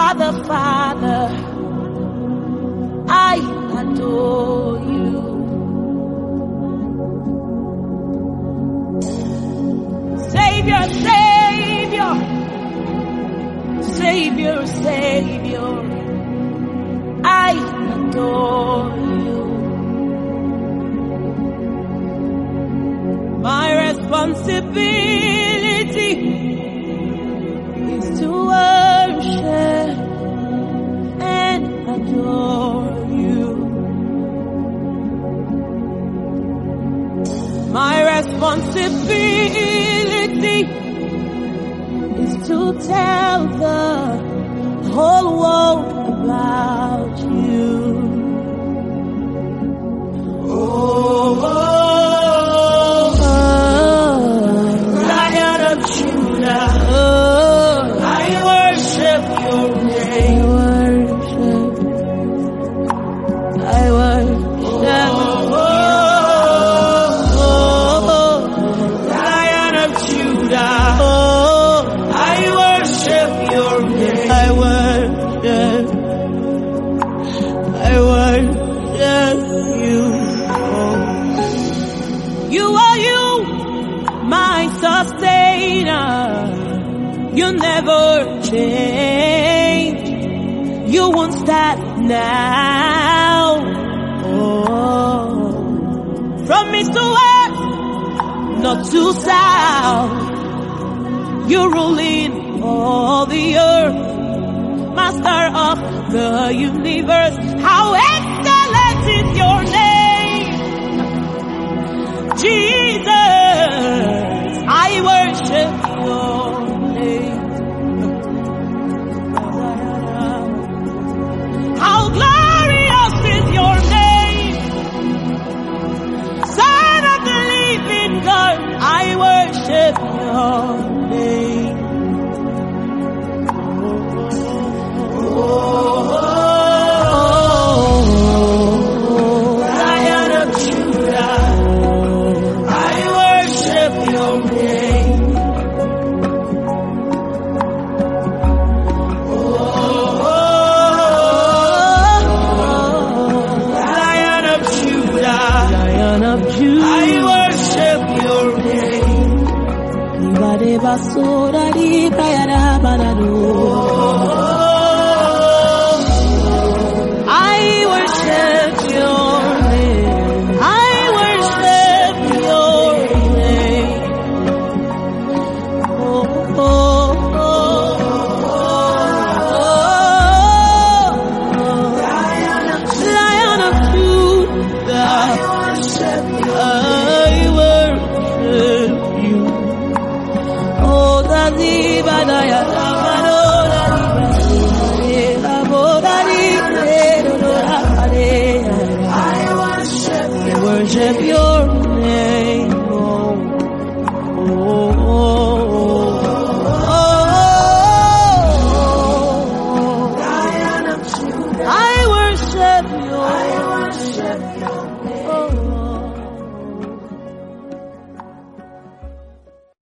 Father, Father, I adore you. Savior, Savior, Savior, Savior, I adore you. My responsibility is to worship and adore you. My responsibility is to tell the whole world about you. Oh, Lion of Judah, I worship your name. I worship. Lion of Judah, I worship your name. I worship you. You are you, my sustainer. You never change. You won't stop now. Oh. From east to west, not to south, you're ruling all the earth, Master of the universe. How excellent is your name, Jesus. I worship your name. How glorious is your name, Son of the living God. I worship your name. Lion of Judah, I worship your name. Lion of Judah, I worship your name. I worship your name. I worship your name. Oh, oh, Lion of Judah, I worship you. Oh, I worship your